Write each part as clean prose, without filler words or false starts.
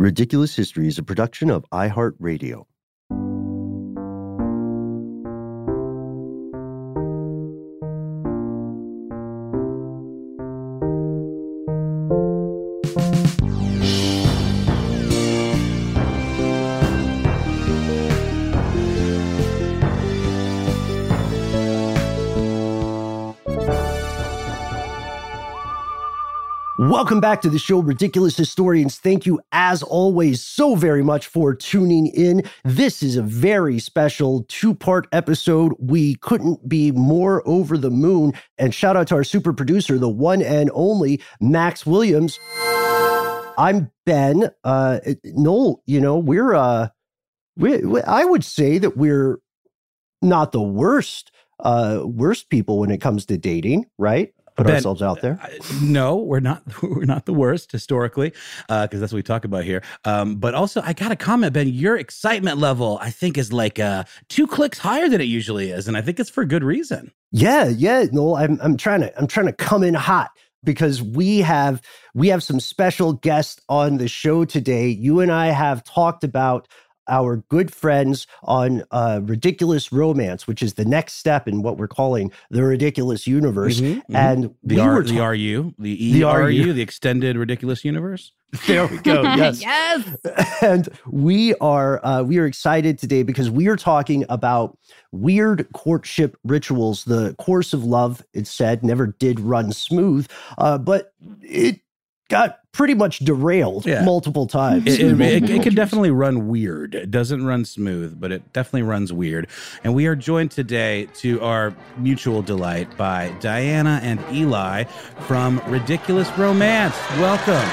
Ridiculous History is a production of iHeartRadio. Welcome back to the show, Ridiculous Historians. Thank you, as always, so very much for tuning in. This is a very special two-part episode. We couldn't be more over the moon. And shout out to our super producer, the one and only Max Williams. I'm Ben. Noel, I would say that we're not the worst people when it comes to dating, right? Put Ben, ourselves out there. No, we're not. We're not the worst historically, because that's what we talk about here. But also, I got to comment, Ben. Your excitement level, I think, is like 2 clicks higher than it usually is, and I think it's for good reason. Yeah. No, I'm trying to come in hot because we have some special guests on the show today. You and I have talked about our good friends on Ridiculous Romance, which is the next step in what we're calling the Ridiculous Universe. And the RU, the Extended Ridiculous Universe. There we go. Yes. Yes. And we are excited today because we are talking about weird courtship rituals. The course of love, it's said, never did run smooth, but it got pretty much derailed multiple times. It can definitely run weird. It doesn't run smooth, but it definitely runs weird. And we are joined today, to our mutual delight, by Diana and Eli from Ridiculous Romance. Welcome.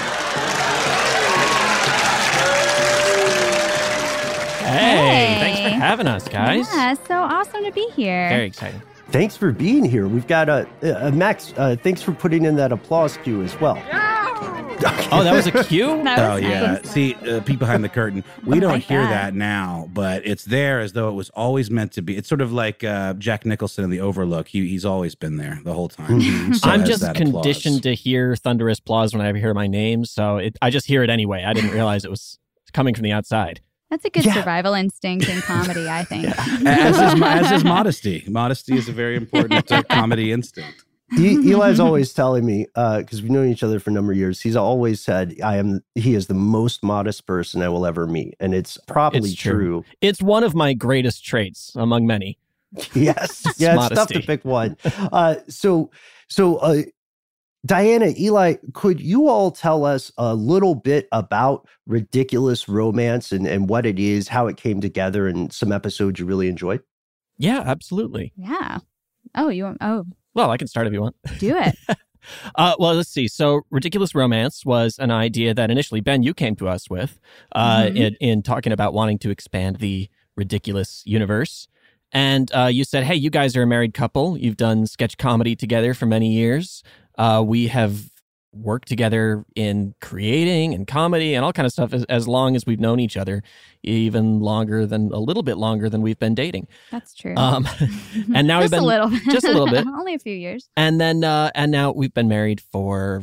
Hey, thanks for having us, guys. Yeah, so awesome to be here. Very exciting. Thanks for being here. We've got Max. Thanks for putting in that applause cue as well. Oh, that was a cue? Nice. See, peek behind the curtain. We don't hear that now, but it's there as though it was always meant to be. It's sort of like Jack Nicholson in The Overlook. He's always been there the whole time. So I'm just conditioned to hear thunderous applause when I hear my name, so I just hear it anyway. I didn't realize it was coming from the outside. That's a good survival instinct in comedy, I think. As is modesty. Modesty is a very important comedy instinct. Eli's always telling me, because we've known each other for a number of years, he's always said, he is the most modest person I will ever meet. And it's probably true. It's one of my greatest traits among many. Yes. Yeah, it's tough to pick one. So Diana, Eli, could you all tell us a little bit about Ridiculous Romance and what it is, how it came together, and some episodes you really enjoyed? Yeah, absolutely. Yeah. Well, I can start if you want. Do it. Well, let's see. So Ridiculous Romance was an idea that initially, Ben, you came to us with in talking about wanting to expand the Ridiculous universe. And you said, hey, you guys are a married couple. You've done sketch comedy together for many years. We have worked together in creating and comedy and all kind of stuff as long as we've known each other, even a little bit longer than we've been dating. That's true. And now just a little bit, only a few years. And then, and now we've been married for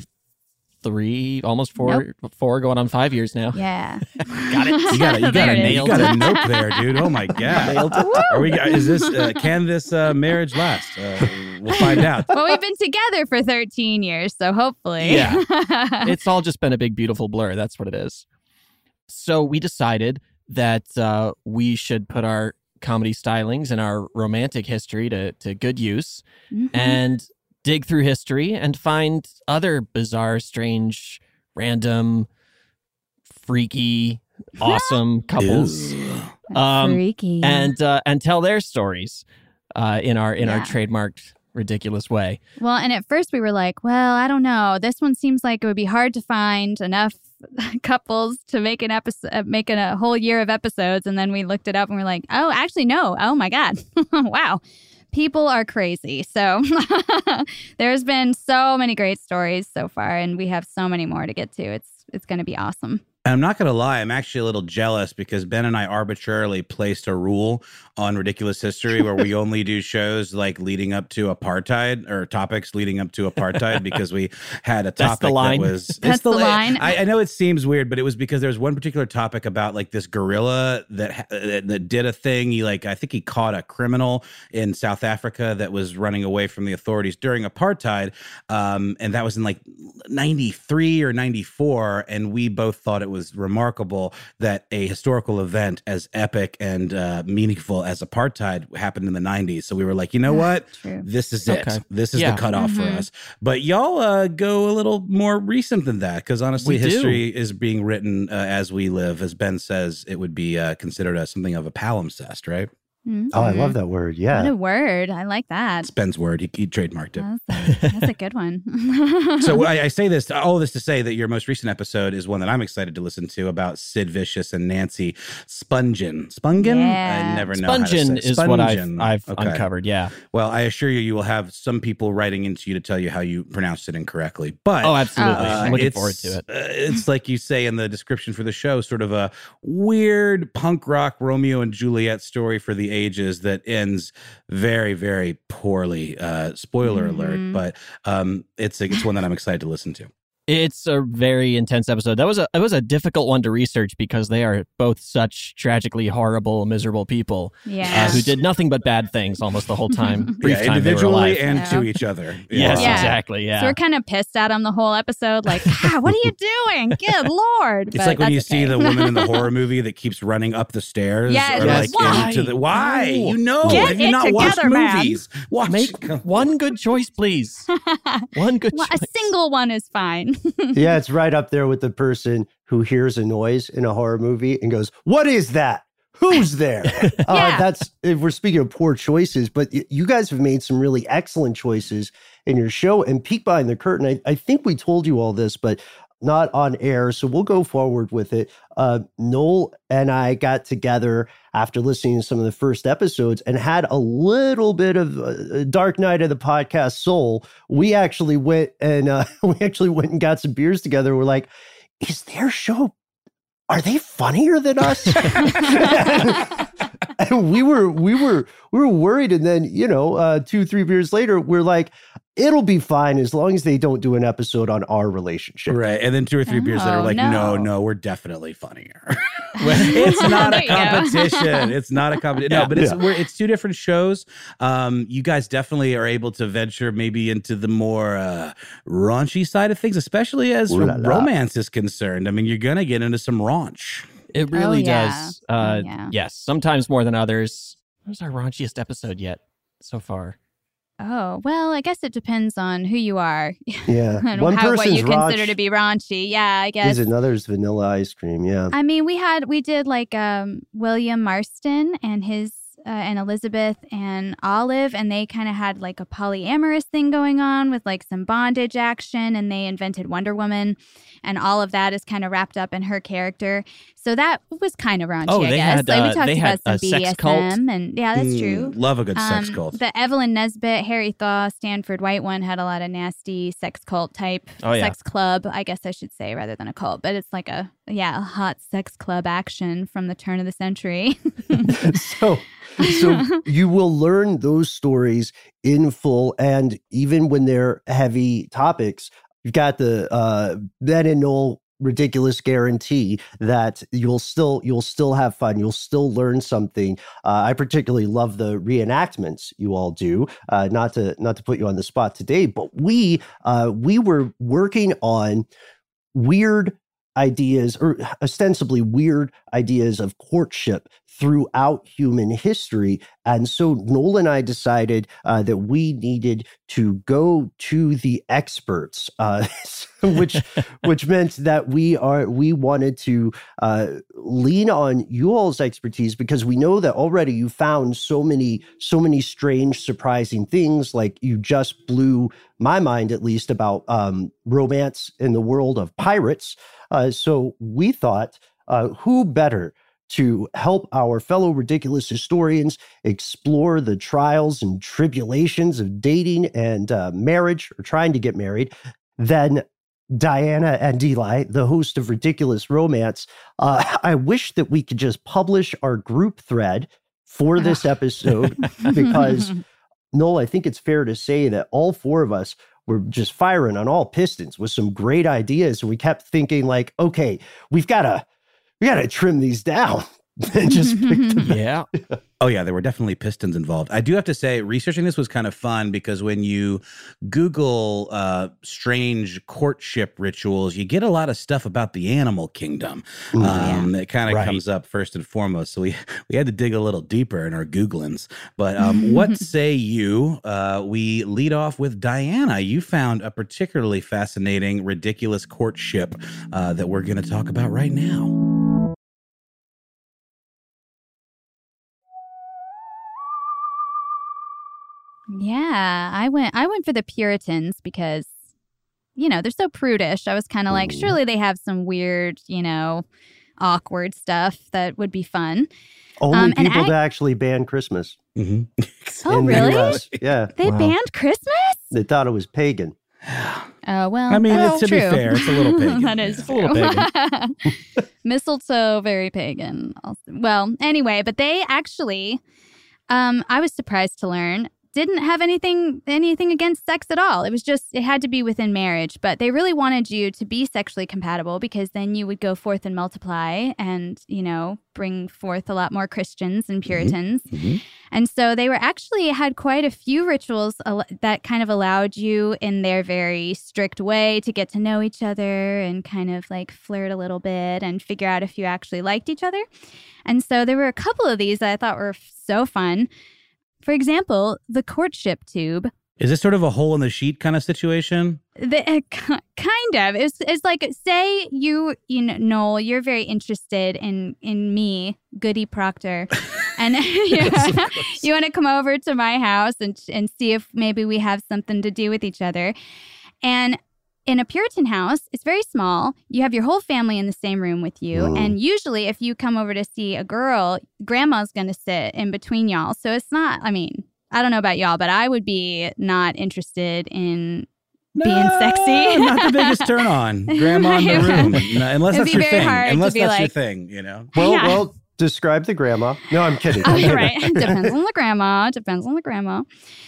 4 going on 5 years now. Yeah. Got it. You got a note there, dude. Oh my God. Can this marriage last? We'll find out. Well, we've been together for 13 years, so hopefully. Yeah. It's all just been a big, beautiful blur. That's what it is. So we decided that we should put our comedy stylings and our romantic history to good use and dig through history and find other bizarre, strange, random, freaky, awesome couples. Freaky. And tell their stories in our trademarked ridiculous way. Well, and at first we were like, well, I don't know. This one seems like it would be hard to find enough couples to make an episode, a whole year of episodes. And then we looked it up and we're like, oh, actually, no. Oh my God. Wow. People are crazy. So there's been so many great stories so far, and we have so many more to get to. It's going to be awesome. And I'm not going to lie, I'm actually a little jealous because Ben and I arbitrarily placed a rule on Ridiculous History where we only do shows like leading up to apartheid or topics leading up to apartheid because we had a topic that was... That's the line. I know it seems weird, but it was because there was one particular topic about like this gorilla that did a thing. I think he caught a criminal in South Africa that was running away from the authorities during apartheid. And that was in like 93 or 94. And we both thought it was remarkable that a historical event as epic and meaningful as apartheid happened in the 90s. So we were like, you know what? True. This is it. Okay. This is the cutoff for us. But y'all go a little more recent than that because honestly, history is being written as we live. As Ben says, it would be considered as something of a palimpsest, right? Mm-hmm. Oh, I love that word. Yeah. What a word. I like that. It's Ben's word. He trademarked it. That's a good one. So I say this, all this to say that your most recent episode is one that I'm excited to listen to about Sid Vicious and Nancy Spungen. Spungen? Yeah. I never know Spungen how to say. is what I've uncovered, yeah. Well, I assure you, you will have some people writing into you to tell you how you pronounced it incorrectly. But absolutely. I'm looking forward to it. It's like you say in the description for the show, sort of a weird punk rock Romeo and Juliet story for the ages that ends very, very poorly. Spoiler alert, but it's one that I'm excited to listen to. It's a very intense episode. It was a difficult one to research because they are both such tragically horrible, miserable people who did nothing but bad things almost the whole time. Brief time individually they were alive. and to each other. Yes, exactly. Yeah. So we're kind of pissed at him the whole episode. Like, what are you doing? Good Lord. It's like when you see the woman in the horror movie that keeps running up the stairs. Yes. Or like Why? into the why? You know, Get have you it not watched together, man. movies? Make one good choice, please. One good choice. A single one is fine. Yeah, it's right up there with the person who hears a noise in a horror movie and goes, "What is that? Who's there?" That's if we're speaking of poor choices, but you guys have made some really excellent choices in your show. And peek behind the curtain, I think we told you all this, but not on air, so we'll go forward with it. Noel and I got together after listening to some of the first episodes and had a little bit of a dark night of the podcast soul. We actually went and got some beers together. We're like, is their show, are they funnier than us? And we were worried. And then, 2-3 beers later, we're like, it'll be fine as long as they don't do an episode on our relationship. Right. And then 2 or 3 beers later, like, no. no, we're definitely funnier. It's not a competition. It's not a competition. No, but it's 2 different shows. You guys definitely are able to venture maybe into the more raunchy side of things, especially as romance is concerned. I mean, you're going to get into some raunch. It really yeah. does. Yes, sometimes more than others. What was our raunchiest episode yet so far? Oh, well, I guess it depends on who you are. Yeah. And One what person's you consider to be raunchy. Yeah, I guess. Is another's vanilla ice cream. Yeah. I mean, we did like William Marston and his and Elizabeth and Olive, and they kind of had like a polyamorous thing going on with like some bondage action, and they invented Wonder Woman, and all of that is kind of wrapped up in her character. So that was kind of raunchy, I guess. Had, we talked about some sex cult. BDSM, and yeah, that's true. Love a good sex cult. The Evelyn Nesbit, Harry Thaw, Stanford White one had a lot of nasty sex cult type sex club, I guess I should say, rather than a cult. But it's like a hot sex club action from the turn of the century. So you will learn those stories in full, and even when they're heavy topics, you've got the Ben and Noel ridiculous guarantee that you'll still have fun. You'll still learn something. I particularly love the reenactments you all do. Not to put you on the spot today, but we were working on weird ideas, or ostensibly weird ideas of courtship throughout human history. And so Noel and I decided that we needed to go to the experts, which meant that we wanted to lean on you all's expertise, because we know that already you found so many strange, surprising things. Like you just blew my mind, at least, about romance in the world of pirates. So we thought, who better to help our fellow ridiculous historians explore the trials and tribulations of dating and marriage, or trying to get married, than Diana and Eli, the host of Ridiculous Romance. I wish that we could just publish our group thread for this episode because, Noel, I think it's fair to say that all four of us were just firing on all pistons with some great ideas. And we kept thinking like, okay, we got to trim these down and just pick them. Yeah. Oh, yeah, there were definitely pistons involved. I do have to say, researching this was kind of fun because when you Google strange courtship rituals, you get a lot of stuff about the animal kingdom. It kind of comes up first and foremost. So we had to dig a little deeper in our Googlings. But what say you? We lead off with Diana. You found a particularly fascinating, ridiculous courtship that we're going to talk about right now. Yeah, I went for the Puritans because, they're so prudish. I was kind of like, surely they have some weird, awkward stuff that would be fun. Only people to actually ban Christmas. Mm-hmm. Oh, really? Yeah. They banned Christmas? They thought it was pagan. Oh, well, I mean, that's to true. be fair, it's a little pagan. That is It's true. a little pagan. Mistletoe, very pagan. Well, anyway, but they actually, I was surprised to learn, didn't have anything against sex at all. It was just, it had to be within marriage, but they really wanted you to be sexually compatible because then you would go forth and multiply and, bring forth a lot more Christians and Puritans. Mm-hmm. And so they had quite a few rituals that kind of allowed you in their very strict way to get to know each other and kind of like flirt a little bit and figure out if you actually liked each other. And so there were a couple of these that I thought were so fun. For example, the courtship tube. Is this sort of a hole in the sheet kind of situation? Kind of. It's like, say Noel, you're very interested in me, Goody Proctor, and you want to come over to my house and see if maybe we have something to do with each other. And in a Puritan house, it's very small. You have your whole family in the same room with you. And usually if you come over to see a girl, grandma's going to sit in between y'all. So it's not, I don't know about y'all, but I would be not interested in being sexy. Not the biggest turn on. Grandma in the room. No, unless that's your thing. Unless that's your thing, Well, describe the grandma. No, I'm kidding. Right. Depends on the grandma.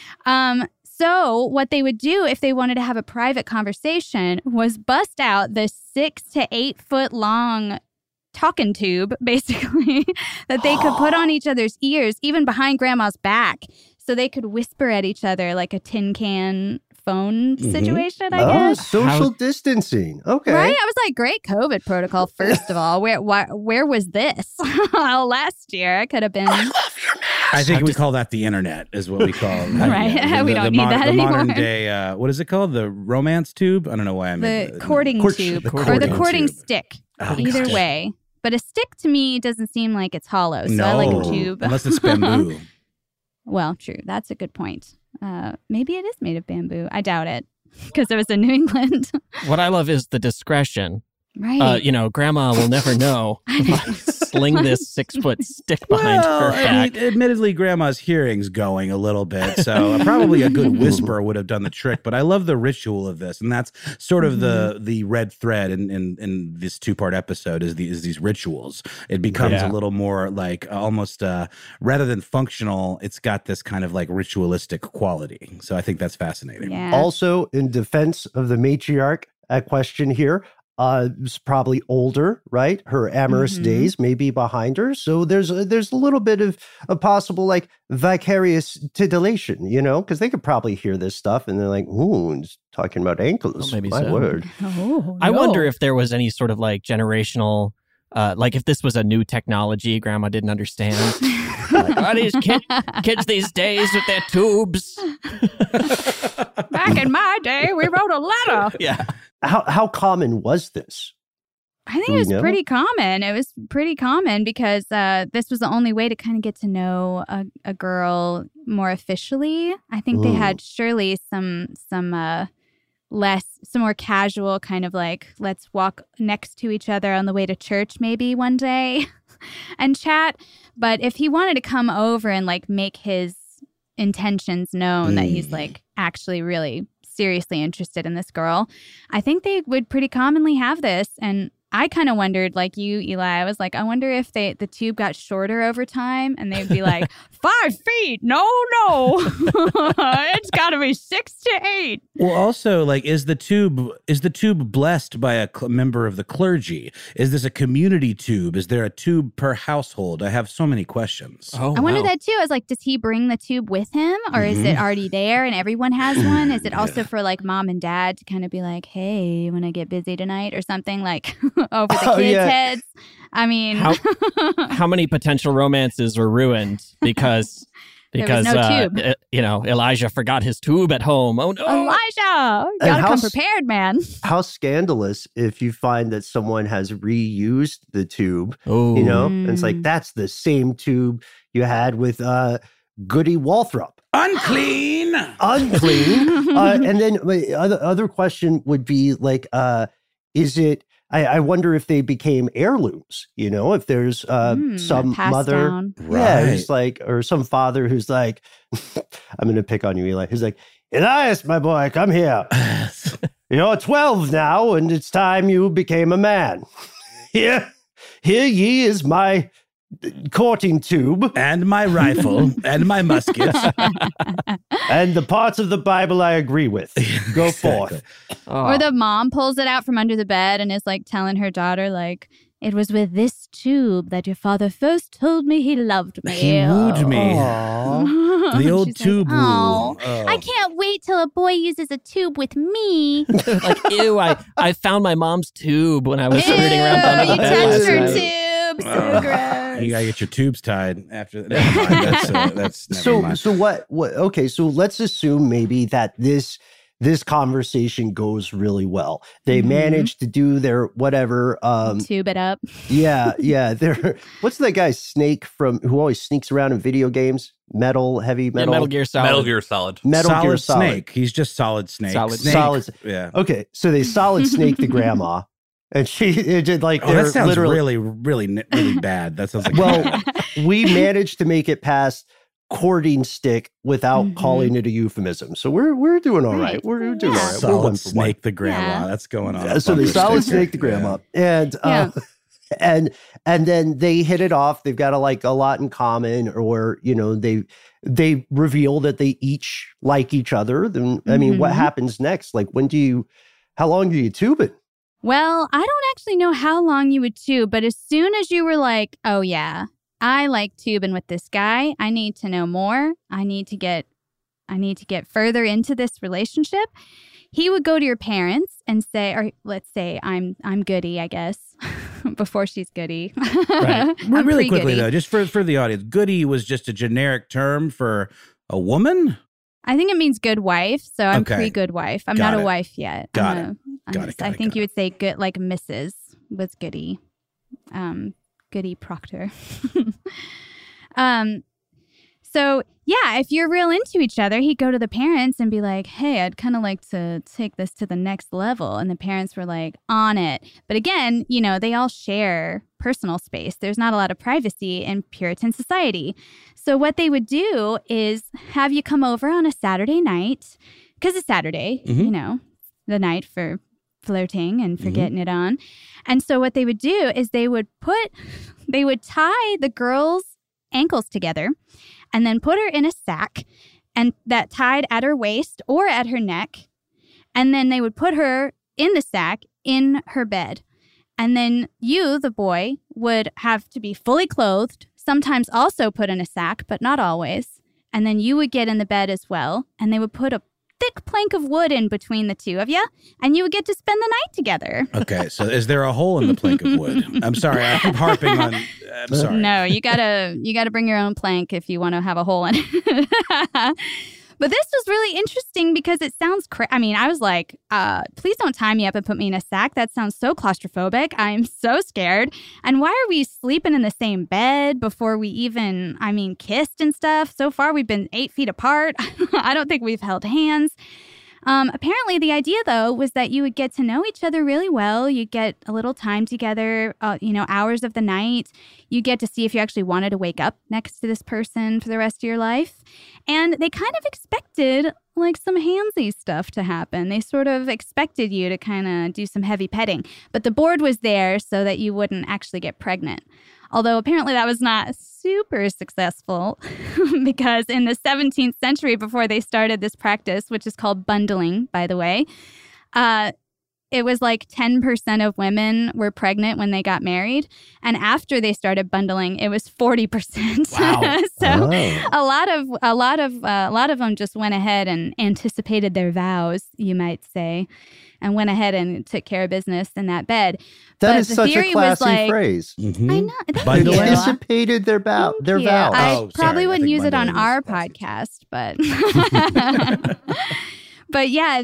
So what they would do if they wanted to have a private conversation was bust out the 6 to 8 foot long talking tube, basically, that they could put on each other's ears, even behind grandma's back, so they could whisper at each other like a tin can phone situation, I guess. Social distancing. Okay. Right? I was like, great COVID protocol, first of all. Where was this? Last year, I could have been... I think we call that the internet, is what we call it. Right. We don't need that anymore. The modern day, what is it called? The romance tube? I don't know why I'm the courting tube. Or the courting stick. Either way. But a stick to me doesn't seem like it's hollow. So I like a tube. Unless it's bamboo. Well, true. That's a good point. Maybe it is made of bamboo. I doubt it because it was in New England. What I love is the discretion. Right. Grandma will never know if I sling this 6 foot stick behind her back. Admittedly, grandma's hearing's going a little bit, so probably a good whisper would have done the trick. But I love the ritual of this, and that's sort of the red thread in this 2-part episode is these rituals. It becomes a little more like almost rather than functional, it's got this kind of like ritualistic quality. So I think that's fascinating. Yeah. Also, in defense of the matriarch at question here, was probably older, right? Her amorous days may be behind her. So there's a little bit of a possible like vicarious titillation, because they could probably hear this stuff and they're like, ooh, it's talking about ankles. Maybe My so. word. Oh, I wonder if there was any sort of like generational, like if this was a new technology grandma didn't understand. Like, these kids these days with their tubes. Back in my day, we wrote a letter. Yeah. How common was this? I think it was pretty common. It was pretty common because this was the only way to kind of get to know a girl more officially. I think they had surely some more casual kind of like, let's walk next to each other on the way to church maybe one day and chat. But if he wanted to come over and like make his intentions known that he's like actually really seriously interested in this girl, I think they would pretty commonly have this. And I kind of wondered, like you, Eli, I was like, I wonder if the tube got shorter over time and they'd be like, 5 feet. No. It's got to be 6 to 8. Well, also, like, is the tube blessed by a member of the clergy? Is this a community tube? Is there a tube per household? I have so many questions. Oh, I wonder that too. I was like, does he bring the tube with him, or is it already there and everyone has one? Is it also for like mom and dad to kind of be like, hey, you want to get busy tonight or something, like over the kids' heads? I mean, how many potential romances were ruined because there was no tube. Elijah forgot his tube at home. Oh no, Elijah, you gotta come prepared, man. How scandalous if you find that someone has reused the tube. Ooh. And it's like, that's the same tube you had with Goody Walthrop. Unclean. And then my other question would be like, is it? I wonder if they became heirlooms, if there's some mother, who's like, or some father who's like, I'm going to pick on you, Eli, who's like, Elias, my boy, come here. You're 12 now, and it's time you became a man. Here ye is my courting tube. And my rifle, and my musket. And the parts of the Bible I agree with. Go forth. Or the mom pulls it out from under the bed and is like telling her daughter, like, it was with this tube that your father first told me he loved me. He wooed me. The old tube like, woo. I can't wait till a boy uses a tube with me. Like, ew, I found my mom's tube when I was rooting around under the you bed. touched her tube. So gross. You gotta get your tubes tied after that. Never mind. That's never mind. So what? Okay, so let's assume maybe that this conversation goes really well. They manage to do their whatever. Tube it up. Yeah. What's that guy Snake who always sneaks around in video games? Heavy metal. Metal Gear Solid. Metal Gear Solid. Metal Gear Solid. Snake. He's just Solid Snake. Solid. Yeah. Okay, so they Solid Snake the grandma. And it did like that sounds really, really, really bad. That sounds like well, we managed to make it past courting stick without calling it a euphemism. So we're doing all right. We're doing all right. Solid Snake the grandma. Yeah. That's going on. So they Solid Snake the grandma, and then they hit it off. They've got a lot in common, or they reveal that they each like each other. Then I mean, what happens next? Like, how long do you tube it? Well, I don't actually know how long you would tube, but as soon as you were like, oh yeah, I like tubing with this guy, I need to know more. I need to get further into this relationship. He would go to your parents and say, or let's say I'm Goody, I guess, before she's Goody. Right. Really quickly though, just for the audience, Goody was just a generic term for a woman? I think it means good wife, so I'm pre-good wife. I'm not a wife yet. I think you would say good, like Mrs. was Goody, Goody Proctor. So yeah, if you're real into each other, he'd go to the parents and be like, hey, I'd kind of like to take this to the next level. And the parents were like, on it. But again, they all share personal space. There's not a lot of privacy in Puritan society. So what they would do is have you come over on a Saturday night, because it's Saturday, the night for flirting and for getting it on. And so what they would do is they would tie the girl's ankles together and then put her in a sack and that tied at her waist or at her neck. And then they would put her in the sack in her bed. And then you, the boy, would have to be fully clothed, sometimes also put in a sack, but not always. And then you would get in the bed as well. And they would put a thick plank of wood in between the two of you, and you would get to spend the night together. Okay, so is there a hole in the plank of wood? I'm sorry, I keep harping on. I'm sorry. No, you gotta bring your own plank if you want to have a hole in it. But this was really interesting because it sounds I mean, I was like, please don't tie me up and put me in a sack. That sounds so claustrophobic. I'm so scared. And why are we sleeping in the same bed before we even, kissed and stuff? So far, we've been 8 feet apart. I don't think we've held hands. Apparently, the idea, though, was that you would get to know each other really well. You'd get a little time together, hours of the night. You get to see if you actually wanted to wake up next to this person for the rest of your life. And they kind of expected like some handsy stuff to happen. They sort of expected you to kind of do some heavy petting. But the board was there so that you wouldn't actually get pregnant. Although apparently that was not super successful because in the 17th century, before they started this practice, which is called bundling, by the way, it was like 10% of women were pregnant when they got married. And after they started bundling, it was 40%. Wow. So a lot of them just went ahead and anticipated their vows, you might say, and went ahead and took care of business in that bed. That But is the such a theory was classy like, phrase. Mhm. I know. Thank Bundling? you. Anticipated their vows. Thank you. I Oh, probably sorry. I wouldn't think use it on bundling our is classic. podcast, but but yeah,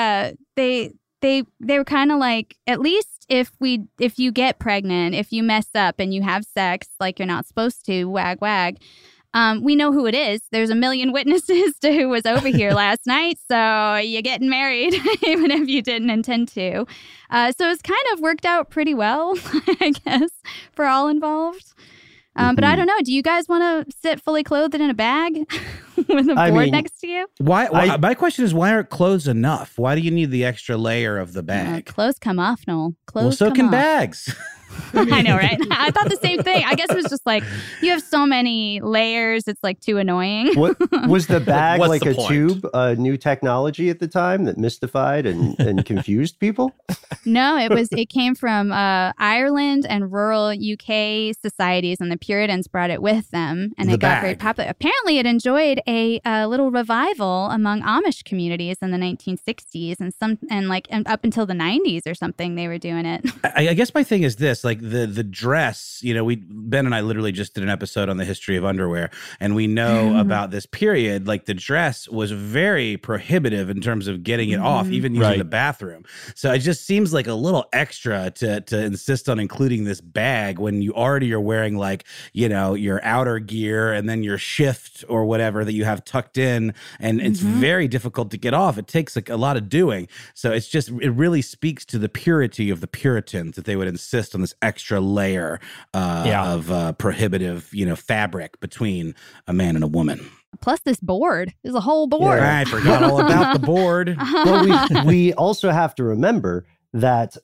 they were kind of like, at least if you get pregnant, if you mess up and you have sex like you're not supposed to, wag wag. We know who it is. There's a million witnesses to who was over here last night. So you're getting married, even if you didn't intend to. So it's kind of worked out pretty well, I guess, for all involved. But I don't know. Do you guys want to sit fully clothed in a bag with a board next to you? Why? My question is, why aren't clothes enough? Why do you need the extra layer of the bag? Clothes come off, Noel. Clothes Well, so come can off. bags. I know, right? I thought the same thing. I guess it was just like, you have so many layers, it's like too annoying. What was the bag What's like the a point? tube, new technology at the time that mystified and confused people? No, it came from Ireland and rural UK societies, and the Puritans brought it with them, and The it got very bag. popular. Apparently, it enjoyed a little revival among Amish communities in the 1960s, and up until the 90s or something, they were doing it. I guess my thing is this, like the dress, Ben and I literally just did an episode on the history of underwear, and we know about this period. Like the dress was very prohibitive in terms of getting it off, even using Right. the bathroom. So it just seems like a little extra to insist on including this bag when you already are wearing like, your outer gear and then your shift or whatever that you have tucked in. And it's very difficult to get off. It takes like a lot of doing. So it really speaks to the purity of the Puritans that they would insist on this extra layer of prohibitive, fabric between a man and a woman. Plus, this board is a whole board. Yeah. I forgot all about the board. Well, we also have to remember that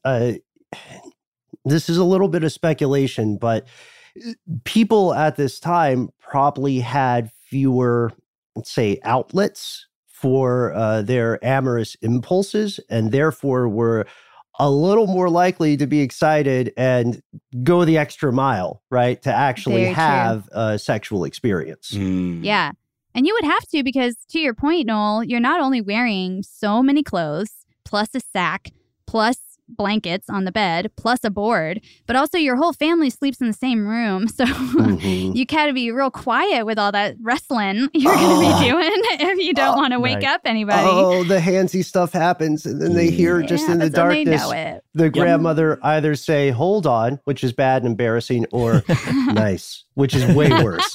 this is a little bit of speculation, but people at this time probably had fewer, let's say, outlets for their amorous impulses, and therefore were a little more likely to be excited and go the extra mile, right? To actually Very true. have a sexual experience. Mm. Yeah. And you would have to, because to your point, Noel, you're not only wearing so many clothes, plus a sack, plus blankets on the bed, plus a board, but also your whole family sleeps in the same room. So you gotta be real quiet with all that wrestling you're going to be doing if you don't want to wake right. up anybody. Oh, the handsy stuff happens, and then they hear just in the happens when they darkness know it. the grandmother either say "hold on," which is bad and embarrassing, or "nice," which is way worse.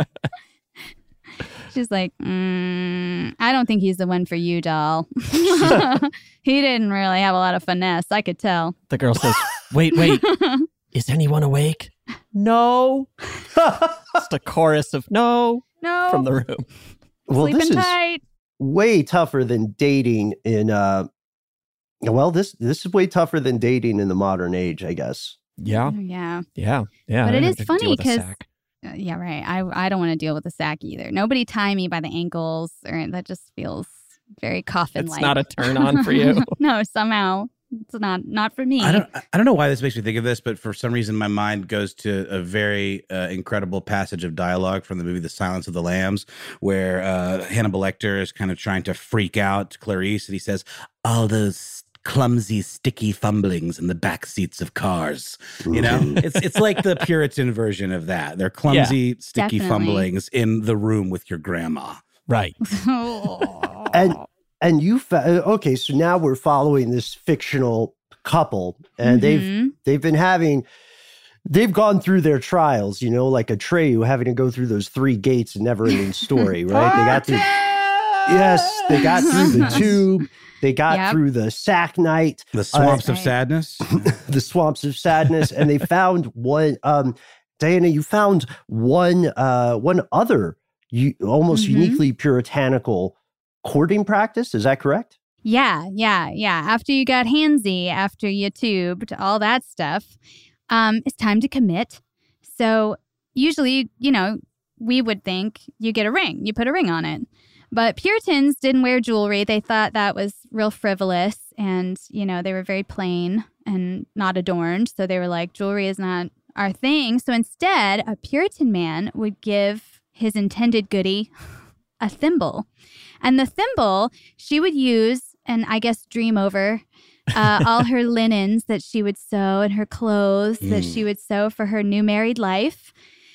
She's like, I don't think he's the one for you, doll. He didn't really have a lot of finesse. I could tell. The girl says, wait, is anyone awake? No. Just a chorus of no No, from the room. Well, sleeping this is tight. way tougher than dating in. This is way tougher than dating in the modern age, I guess. Yeah. Yeah. Yeah. But it I is have to funny deal with a 'cause- sack. Yeah, right. I don't want to deal with a sack either. Nobody tie me by the ankles, or that just feels very coffin-like. It's not a turn on for you. No, somehow it's not for me. I don't know why this makes me think of this, but for some reason my mind goes to a very incredible passage of dialogue from the movie The Silence of the Lambs, where Hannibal Lecter is kind of trying to freak out Clarice, and he says, all those clumsy, sticky fumblings in the back seats of cars. It's like the Puritan version of that. They're clumsy, sticky definitely. fumblings in the room with your grandma. Right. And you okay? So now we're following this fictional couple, and Mhm. they've gone through their trials. Like Atreyu having to go through those 3 gates, and never-ending story, right? They got through. Yes, they got through the tube. They got Yep. through the sack night, The swamps of Right. sadness. the swamps of sadness, and they found one. Diana, you found one other almost Mhm. uniquely puritanical courting practice. Is that correct? Yeah. After you got handsy, after you tubed, all that stuff, it's time to commit. So usually, we would think you get a ring. You put a ring on it. But Puritans didn't wear jewelry. They thought that was real frivolous and, they were very plain and not adorned. So they were like, jewelry is not our thing. So instead, a Puritan man would give his intended goodie a thimble. And the thimble she would use and I guess dream over all her linens that she would sew and her clothes that she would sew for her new married life.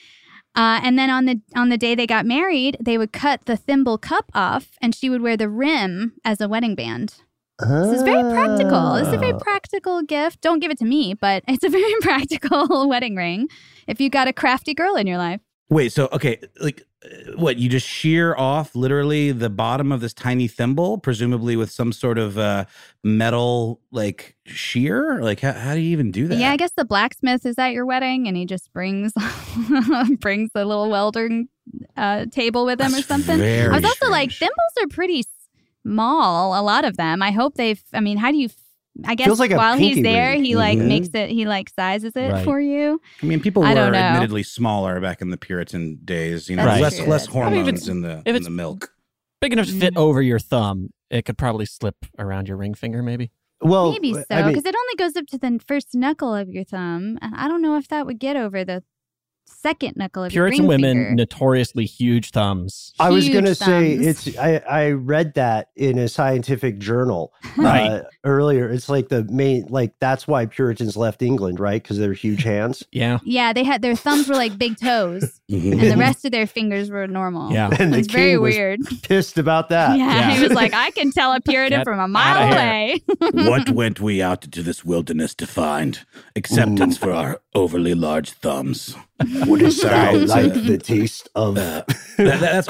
And then on the day they got married, they would cut the thimble cup off and she would wear the rim as a wedding band. This is very practical. This is a very practical gift. Don't give it to me, but it's a very practical wedding ring if you got a crafty girl in your life. Wait, so, okay, like, what, you just shear off literally the bottom of this tiny thimble, presumably with some sort of metal, like, shear? Like, how do you even do that? Yeah, I guess the blacksmith is at your wedding, and he just brings brings a little welding table with him or something. I was also like, thimbles are pretty small, a lot of them. I hope how do you... I guess like while he's there, ring. he makes it, he sizes it for you. I mean, people were admittedly smaller back in the Puritan days, less hormones in the milk. Big enough to fit over your thumb, it could probably slip around your ring finger, maybe. Well, maybe so, because it only goes up to the first knuckle of your thumb, and I don't know if that would get over the second knuckle of Puritan your ring women, finger. Notoriously huge thumbs. I was going to say I read that in a scientific journal earlier. It's like the main, that's why Puritans left England, right? Because they're huge hands. Yeah. Yeah, they had their thumbs were like big toes, and the rest of their fingers were normal. Yeah, and it's very weird. Pissed about that. Yeah, he was like, I can tell a Puritan from a mile away. What went we out into this wilderness to find? Acceptance for our overly large thumbs. Would it sound like the taste of that's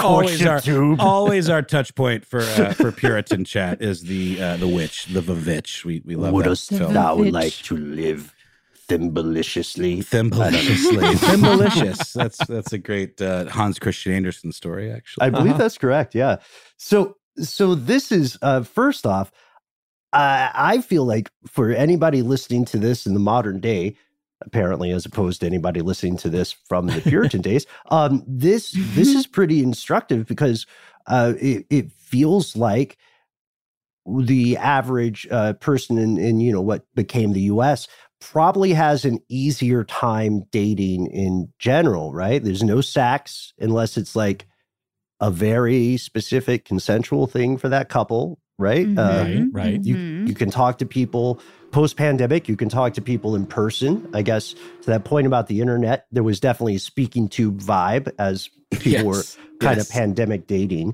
always our touch point for Puritan chat is the witch, the Vavitch. We love Wouldst that film. thou like to live thimblelicious? Thimblelicious. That's a great Hans Christian Andersen story, actually. I believe that's correct. Yeah. So this is first off, I feel like for anybody listening to this in the modern day, apparently, as opposed to anybody listening to this from the Puritan days, this is pretty instructive because it feels like the average person in what became the U.S. probably has an easier time dating in general, right? There's no sex unless it's like a very specific consensual thing for that couple, right? Right. You can talk to people. Post-pandemic, you can talk to people in person. I guess to that point about the internet, there was definitely a speaking tube vibe as people were kind of pandemic dating.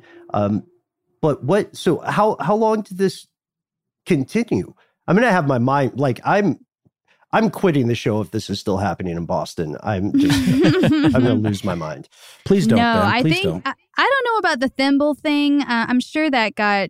But so how long did this continue? I'm going to have my mind, like I'm quitting the show if this is still happening in Boston. I'm going to lose my mind. Please don't, No, Ben. I Please think, don't. I don't know about the thimble thing. I'm sure that got,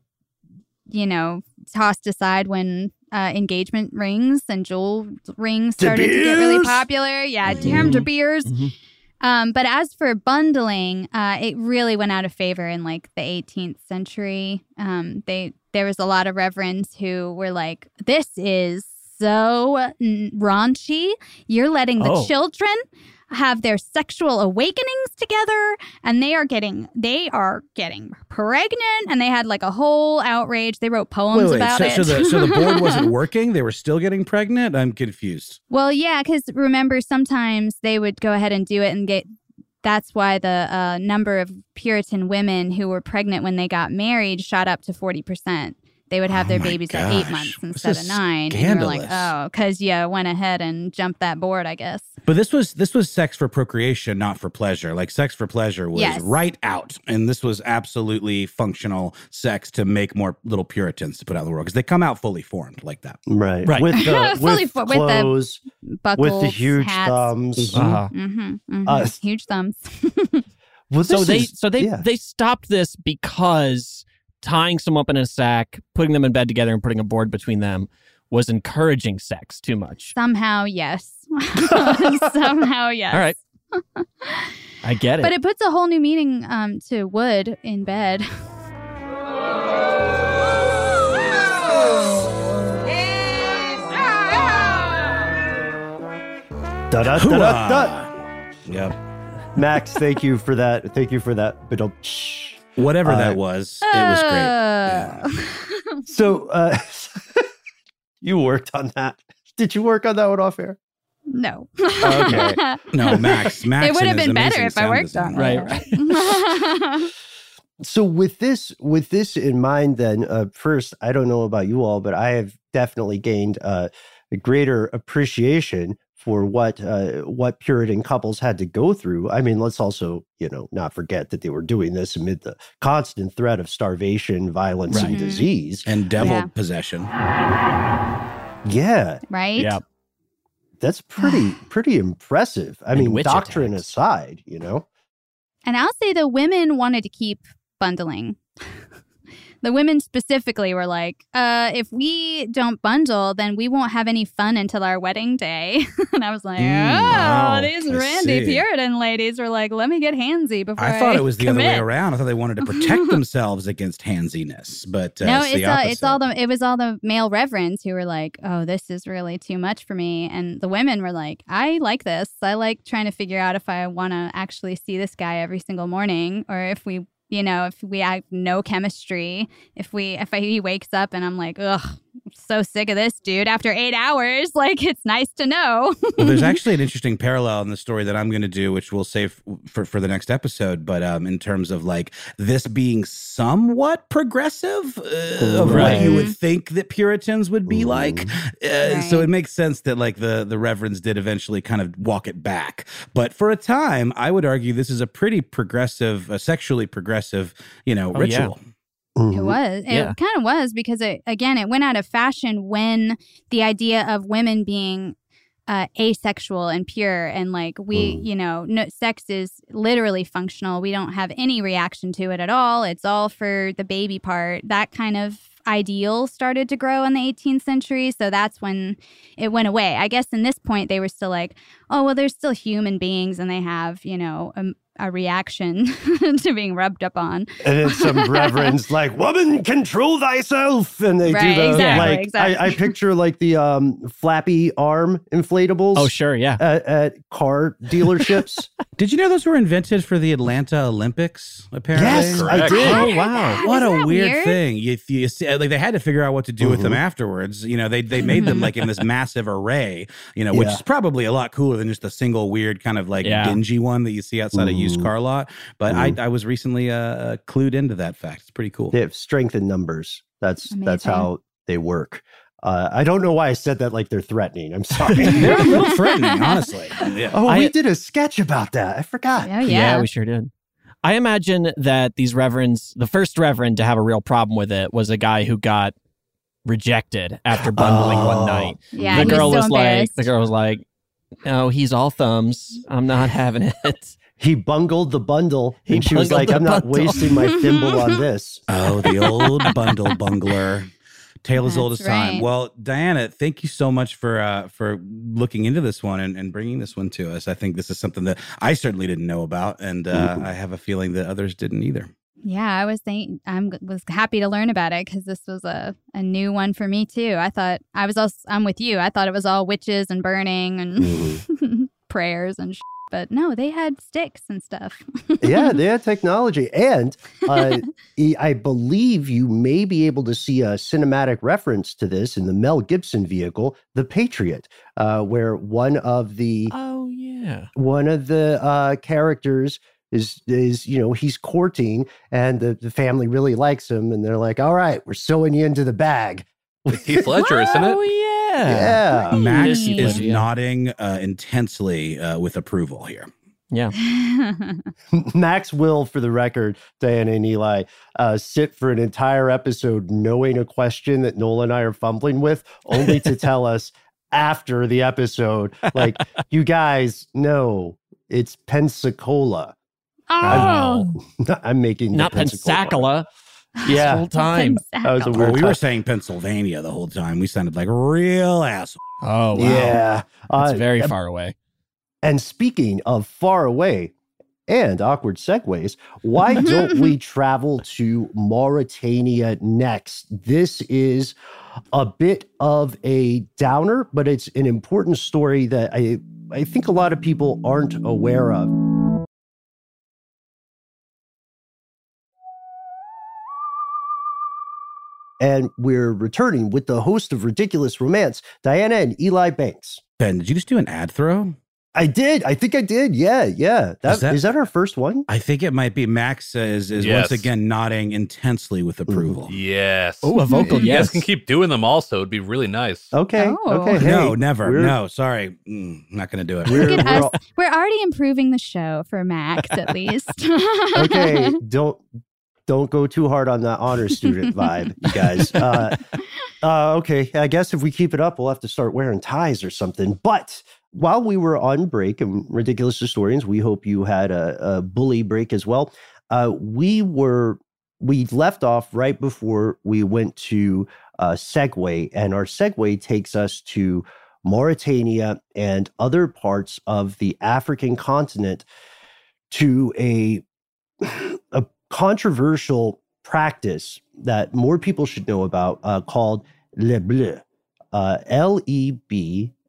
tossed aside when engagement rings and jewel rings started to get really popular. Yeah, damn De Beers. But as for bundling, it really went out of favor in like the 18th century. There was a lot of reverends who were like, this is so raunchy. You're letting the children have their sexual awakenings together, and they are getting pregnant, and they had like a whole outrage. They wrote poems about it. So the board wasn't working? They were still getting pregnant? I'm confused. Well, yeah, because remember, sometimes they would go ahead and do it and that's why the number of Puritan women who were pregnant when they got married shot up to 40%. They would have their babies at 8 months instead of 9. Scandalous. And you're like, oh, because you went ahead and jumped that board, I guess. But this was sex for procreation, not for pleasure. Like sex for pleasure was right out. And this was absolutely functional sex to make more little Puritans to put out in the world. Because they come out fully formed like that. Right. Right. With clothes, with the buckles, with the huge hats. thumbs. Huge thumbs. Well, they stopped this because tying someone up in a sack, putting them in bed together, and putting a board between them was encouraging sex too much. Somehow, yes. Somehow, yes. All right. I get it. But it puts a whole new meaning to wood in bed. Da-da-da-da-da. Yep. Max, thank you for that. Thank you for that. But Whatever that was, it was great. Yeah. So you worked on that. Did you work on that one off air? No. Okay. No, Max. It would have been better if I worked on it. Right. So with this in mind, then first, I don't know about you all, but I have definitely gained a greater appreciation for what Puritan couples had to go through. I mean, let's also, not forget that they were doing this amid the constant threat of starvation, violence, and disease. And devil possession. Yeah. Right? Yeah. That's pretty impressive. I mean, witch doctrine attacks. aside, And I'll say the women wanted to keep bundling. The women specifically were like, if we don't bundle, then we won't have any fun until our wedding day. And I was like, these I randy see. Puritan ladies were like, let me get handsy before I thought it was the other way commit. around. I thought they wanted to protect themselves against handsiness, but No, it's the opposite. it was all the male reverends who were like, oh, this is really too much for me. And the women were like, I like this. I like trying to figure out if I want to actually see this guy every single morning, or if we have no chemistry, if he wakes up and I'm like, ugh, I'm so sick of this dude after 8 hours, like, it's nice to know. Well, there's actually an interesting parallel in the story that I'm going to do, which we'll save for the next episode. But in terms of like this being somewhat progressive of what you would think that Puritans would be like. So it makes sense that like the reverends did eventually kind of walk it back. But for a time, I would argue this is a pretty progressive, sexually progressive, ritual. Yeah. It was. It kind of was, because it went out of fashion when the idea of women being asexual and pure, and like sex is literally functional. We don't have any reaction to it at all. It's all for the baby part. That kind of ideal started to grow in the 18th century. So that's when it went away. I guess in this point, they were still like, oh, well, they're still human beings and they have, a reaction to being rubbed up on. And then some reverends like, woman, control thyself. And they do the, exactly. I picture like the flappy arm inflatables. Oh, sure, yeah. At car dealerships. Did you know those were invented for the Atlanta Olympics, apparently? Yes, I did. Oh, wow. What Isn't a that weird thing. You see, like they had to figure out what to do with them afterwards. They made them like in this massive array, which is probably a lot cooler than just a single weird kind of like dingy one that you see outside a used car lot. But I was recently clued into that fact. It's pretty cool. They have strength in numbers. That's Amazing. how they work. I don't know why I said that like they're threatening. I'm sorry. They're a little threatening, honestly. Yeah. Oh, we did a sketch about that. I forgot. Oh, Yeah, we sure did. I imagine that these reverends, the first reverend to have a real problem with it was a guy who got rejected after bundling one night. Yeah, the girl he was so was like, no, he's all thumbs. I'm not having it. He bungled the bundle, and she was bungled like, the I'm not bundle. wasting my thimble on this. Oh, the old bundle bungler. Tale as old as That's time. right. Well, Diana, thank you so much for looking into this one and bringing this one to us. I think this is something that I certainly didn't know about, and I have a feeling that others didn't either. Yeah, I was happy to learn about it because this was a new one for me too. I thought I'm with you. I thought it was all witches and burning and prayers and but no, they had sticks and stuff. Yeah, they had technology. And I believe you may be able to see a cinematic reference to this in the Mel Gibson vehicle, The Patriot, where one of the characters is he's courting, and the family really likes him, and they're like, all right, we're sewing you into the bag. With Heath Ledger, isn't it? Oh, yeah. Yeah. Max Heath is Ledger. nodding intensely with approval here. Yeah. Max will, for the record, Diana and Eli, sit for an entire episode knowing a question that Nola and I are fumbling with, only to tell us after the episode, like, you guys know it's Pensacola. Oh, I'm making the Not Pensacola. Yeah. This whole time. That was a Well, weird we were time. saying Pennsylvania the whole time. We sounded like real assholes. Oh, wow. Yeah. It's very far away. And speaking of far away, and awkward segues, why don't we travel to Mauritania next? This is a bit of a downer, but it's an important story that I think a lot of people aren't aware of. And we're returning with the host of Ridiculous Romance, Diana and Eli Banks. Ben, did you just do an ad throw? I did. I think I did. Yeah. Is that our first one? I think it might be. Max is Yes. once again nodding intensely with approval. Yes. Oh, a vocal You yes. guys can keep doing them also. It'd be really nice. Okay. Oh. Okay. Hey, No, never. we're- No, sorry. Not going to do it. We're, Look at we're us. We're already improving the show for Max, at least. okay. Don't go too hard on that honor student vibe, you guys. Okay. I guess if we keep it up, we'll have to start wearing ties or something. But while we were on break and Ridiculous Historians, we hope you had a bully break as well. We left off right before we went to segue, and our segue takes us to Mauritania and other parts of the African continent to a controversial practice that more people should know about called Le Bleu, Leblouh.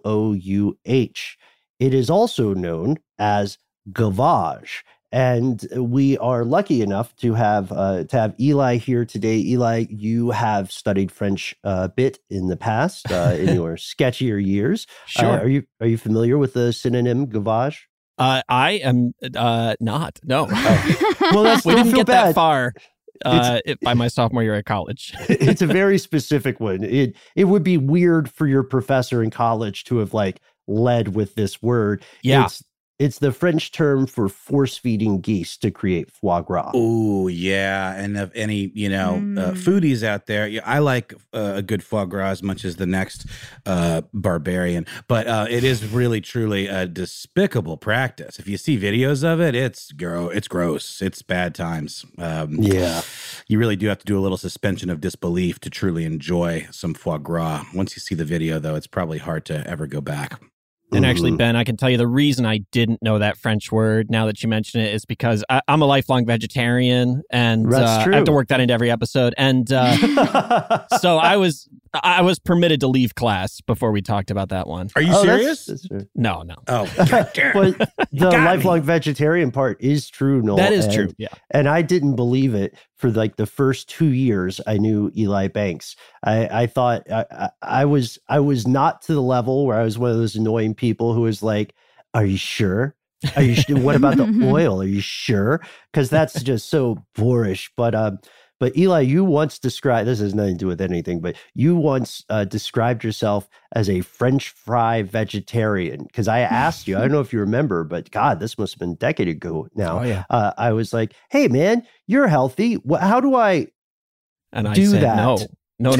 It is also known as gavage. And we are lucky enough to have Eli here today. Eli, you have studied French a bit in the past, in your sketchier years. Sure. Are you familiar with the synonym gavage? I am not. No. Well, that's We don't didn't feel get bad. that far by my sophomore year at college. It's a very specific one. It would be weird for your professor in college to have led with this word. Yeah. It's the French term for force feeding geese to create foie gras. Oh, yeah. And if any, foodies out there, I like a good foie gras as much as the next barbarian. But it is really, truly a despicable practice. If you see videos of it, it's gross. It's bad times. Yeah. You really do have to do a little suspension of disbelief to truly enjoy some foie gras. Once you see the video, though, it's probably hard to ever go back. And actually, Ben, I can tell you the reason I didn't know that French word now that you mention it is because I'm a lifelong vegetarian, and That's true. I have to work that into every episode. And so I was permitted to leave class before we talked about that one. Are you serious? That's true. No. Oh, God damn. But the got me. lifelong vegetarian part is true, Noel. That is true. Yeah. And I didn't believe it for the first 2 years I knew Eli Banks. I thought I was not to the level where I was one of those annoying people who was like, "Are you sure? Are you sure? What about the oil? Are you sure?" Because that's just so boorish. But Eli, you once described, this has nothing to do with anything, but you once described yourself as a French fry vegetarian. Because I asked you, I don't know if you remember, but God, this must have been a decade ago now. Oh, yeah. I was like, "Hey, man, you're healthy. How do I And I do said, that?" no.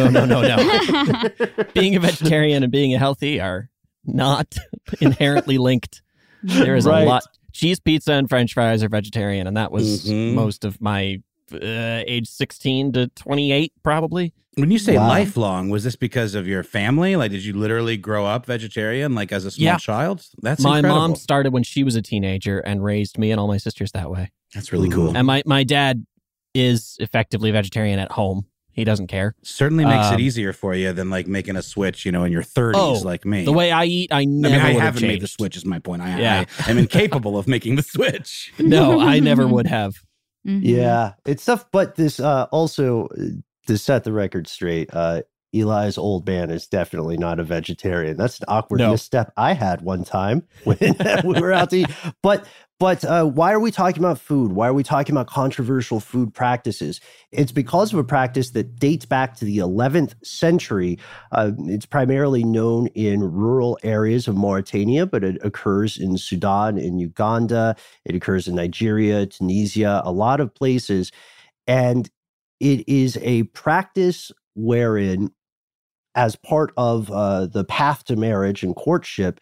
Being a vegetarian and being healthy are not inherently linked. There is Right. a lot. Cheese pizza and French fries are vegetarian, and that was Mhm. most of my age 16 to 28, probably. When you say Wow. lifelong, was this because of your family? Like, did you literally grow up vegetarian, like as a small Yeah. child? That's My incredible. mom started when she was a teenager and raised me and all my sisters that way. That's really cool. And my dad is effectively vegetarian at home. He doesn't care. Certainly makes it Um, easier for you than like making a switch, in your 30s, like me. The way I eat, I I never mean, I would have haven't made the changed. switch. Is my point. Yeah. I am incapable of making the switch. No, I never would have. Mhm. Yeah, it's tough. But this also, to set the record straight, Eli's old man is definitely not a vegetarian. That's an awkward No. misstep I had one time when we were out to eat. But why are we talking about food? Why are we talking about controversial food practices? It's because of a practice that dates back to the 11th century. It's primarily known in rural areas of Mauritania, but it occurs in Sudan, in Uganda. It occurs in Nigeria, Tunisia, a lot of places. And it is a practice wherein, as part of the path to marriage and courtship,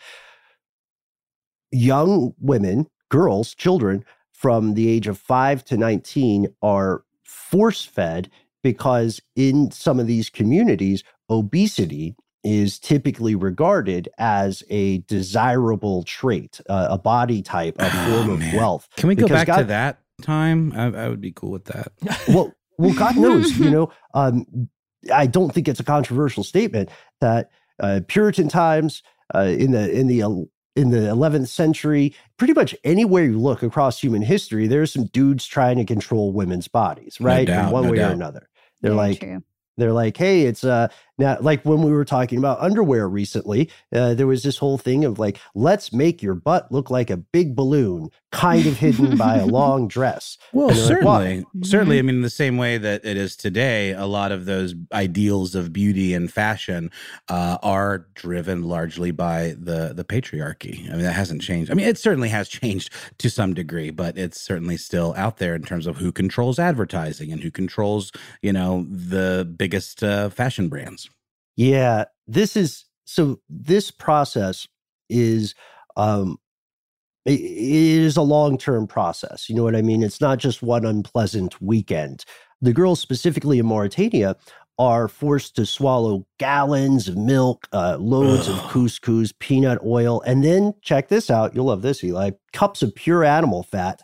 young women, girls, children from the age of 5 to 19 are force-fed because in some of these communities, obesity is typically regarded as a desirable trait, a body type, a form of wealth. Can we go Because back to that time? I would be cool with that. Well, God knows, I don't think it's a controversial statement that Puritan times in the 11th century, pretty much anywhere you look across human history, there's some dudes trying to control women's bodies, right? doubt, in one no way doubt. or another. They're Very like, true. they're like, hey, it's now, like when we were talking about underwear recently, there was this whole thing of like, let's make your butt look like a big balloon, kind of hidden by a long dress. Well, And they're like, certainly. "Why?" Certainly. I mean, in the same way that it is today, a lot of those ideals of beauty and fashion are driven largely by the patriarchy. I mean, that hasn't changed. I mean, it certainly has changed to some degree, but it's certainly still out there in terms of who controls advertising and who controls, the biggest fashion brands. Yeah, this process is it is a long-term process. You know what I mean? It's not just one unpleasant weekend. The girls, specifically in Mauritania, are forced to swallow gallons of milk, loads of couscous, peanut oil, and then check this out. You'll love this, Eli. Cups of pure animal fat.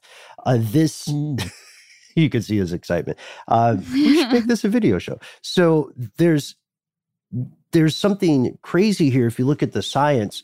You can see his excitement. We should make this a video show. So there's something crazy here. If you look at the science,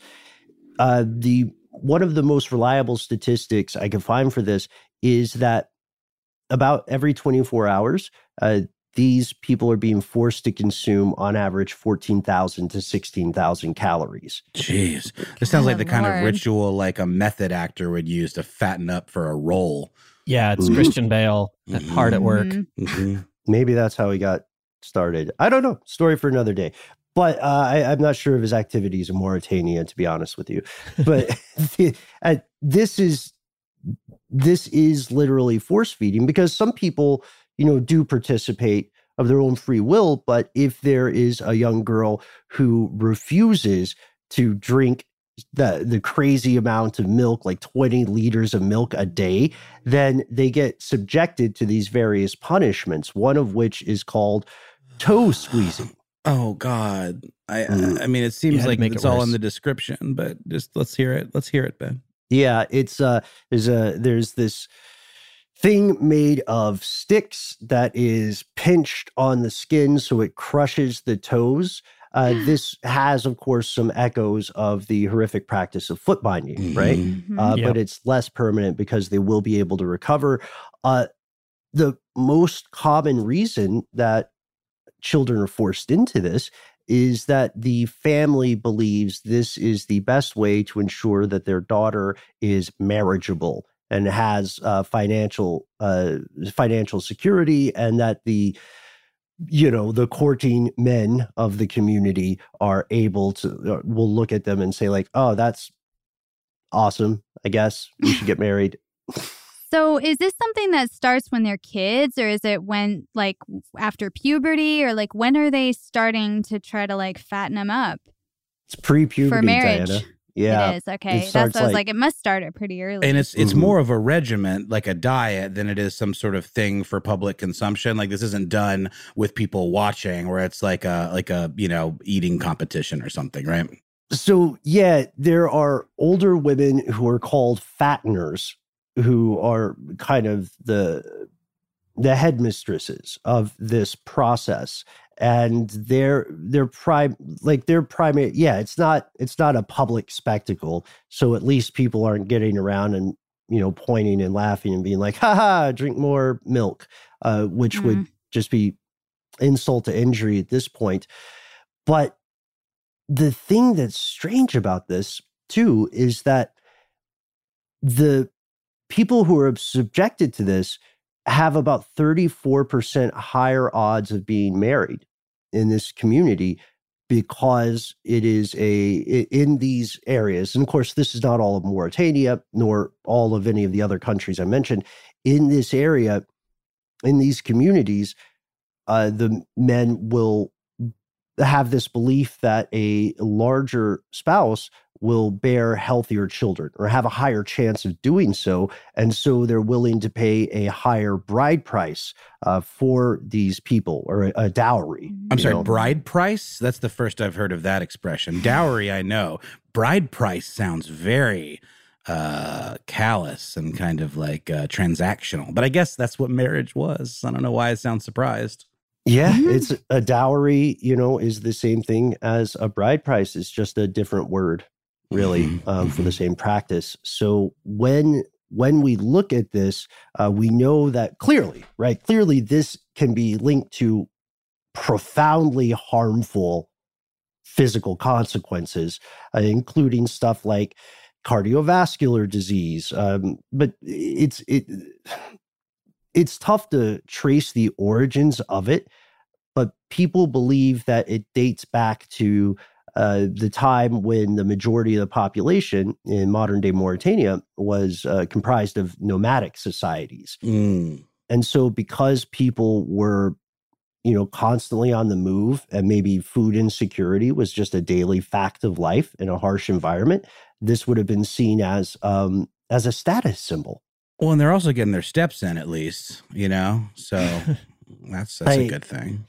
one of the most reliable statistics I can find for this is that about every 24 hours, these people are being forced to consume on average 14,000 to 16,000 calories. Jeez. This sounds like the kind of Lord. ritual like a method actor would use to fatten up for a role. Yeah, it's Ooh. Christian Bale hard at work. Mhm. Mhm. Maybe that's how he got started. I don't know. Story for another day. But I'm not sure of his activities in Mauritania, to be honest with you. But this is literally force feeding, because some people, do participate of their own free will. But if there is a young girl who refuses to drink the crazy amount of milk, like 20 liters of milk a day, then they get subjected to these various punishments, one of which is called toe squeezing. Oh God. I mean, it You seems had to like make it's it all worse. in the description, but just let's hear it. Let's hear it, Ben. Yeah, it's there's this thing made of sticks that is pinched on the skin so it crushes the toes. This has, of course, some echoes of the horrific practice of foot binding, right? Mhm. Yep. But it's less permanent because they will be able to recover. The most common reason that children are forced into this is that the family believes this is the best way to ensure that their daughter is marriageable and has financial security, and that the courting men of the community are able to will look at them and say like, oh, that's awesome. I guess you should get married. So is this something that starts when they're kids, or is it when, like, after puberty, or like when are they starting to try to like fatten them up It's pre-puberty, for marriage? Diana. Yeah. It is. Okay. It That's starts what I was like- like, it must start it pretty early. And it's Mhm. more of a regiment, like a diet, than it is some sort of thing for public consumption. Like this isn't done with people watching, where it's like a eating competition or something, right? So, yeah, there are older women who are called fatteners, who are kind of the headmistresses of this process. And their primary, yeah, it's not a public spectacle. So at least people aren't getting around and, pointing and laughing and being like, haha, drink more milk, which would just be insult to injury at this point. But the thing that's strange about this, too, is that the people who are subjected to this have about 34% higher odds of being married in this community, because it is in these areas. And of course, this is not all of Mauritania, nor all of any of the other countries I mentioned. In this area, in these communities, the men will have this belief that a larger spouse will bear healthier children or have a higher chance of doing so. And so they're willing to pay a higher bride price for these people, or a dowry. I'm sorry, bride price? That's the first I've heard of that expression. Dowry, I know. Bride price sounds very callous and kind of like transactional. But I guess that's what marriage was. I don't know why I sound surprised. Yeah, it's a dowry, is the same thing as a bride price. It's just a different word, really, for the same practice. So when we look at this, we know that clearly this can be linked to profoundly harmful physical consequences, including stuff like cardiovascular disease. But it's tough to trace the origins of it, but people believe that it dates back to the time when the majority of the population in modern-day Mauritania was comprised of nomadic societies. And so because people were, constantly on the move, and maybe food insecurity was just a daily fact of life in a harsh environment, this would have been seen as a status symbol. Well, and they're also getting their steps in, at least, so that's a good thing.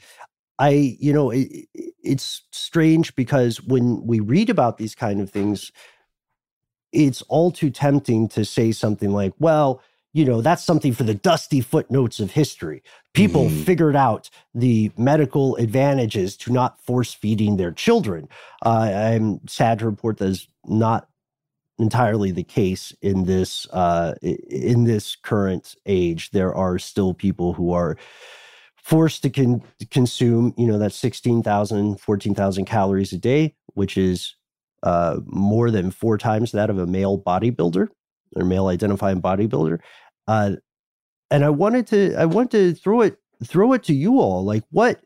It's strange because when we read about these kind of things, it's all too tempting to say something like, well, that's something for the dusty footnotes of history. People figured out the medical advantages to not force feeding their children. I'm sad to report that is not entirely the case in this current age. There are still people who are forced to consume, that 16,000, 14,000 calories a day, which is more than 4 times that of a male bodybuilder or male identifying bodybuilder. And I wanted to throw it to you all. Like, what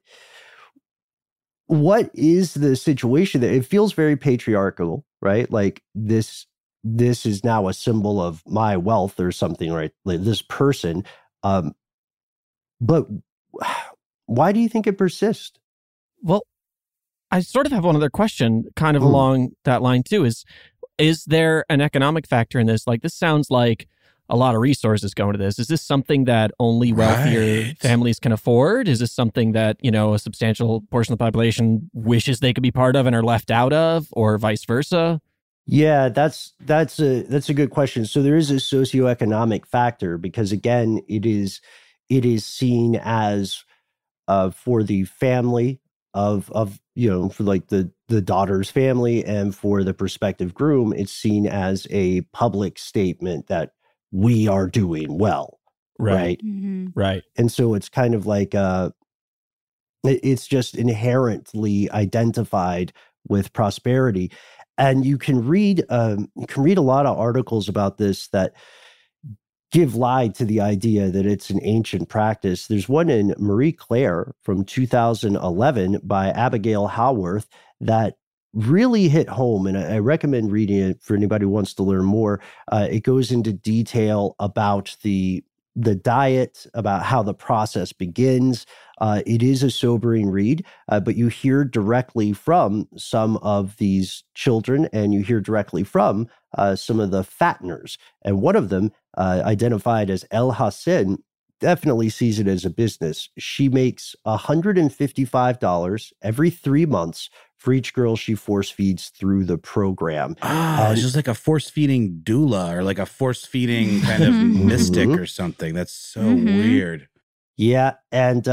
is the situation that it feels very patriarchal, right? Like this is now a symbol of my wealth or something, right? Like this person. But why do you think it persists? Well, I sort of have one other question kind of along that line too. Is there an economic factor in this? Like, this sounds like a lot of resources going to this. Is this something that only wealthier families can afford? Is this something that, a substantial portion of the population wishes they could be part of and are left out of, or vice versa? Yeah, that's a good question. So there is a socioeconomic factor because, again, it is seen as for the family of for like the daughter's family and for the prospective groom, it's seen as a public statement that we are doing well, right? Right. And so it's kind of like it's just inherently identified with prosperity. And you can read a lot of articles about this that give lie to the idea that it's an ancient practice. There's one in Marie Claire from 2011 by Abigail Howarth that really hit home, and I recommend reading it for anybody who wants to learn more. It goes into detail about the diet, about how the process begins. It is a sobering read, but you hear directly from some of these children, and you hear directly from some of the fatteners. And one of them, identified as El Hassan, definitely sees it as a business. She makes $155 every 3 months for each girl she force feeds through the program. Oh, it's just like a force feeding doula or like a force feeding kind of mystic or something. That's so weird. Yeah, and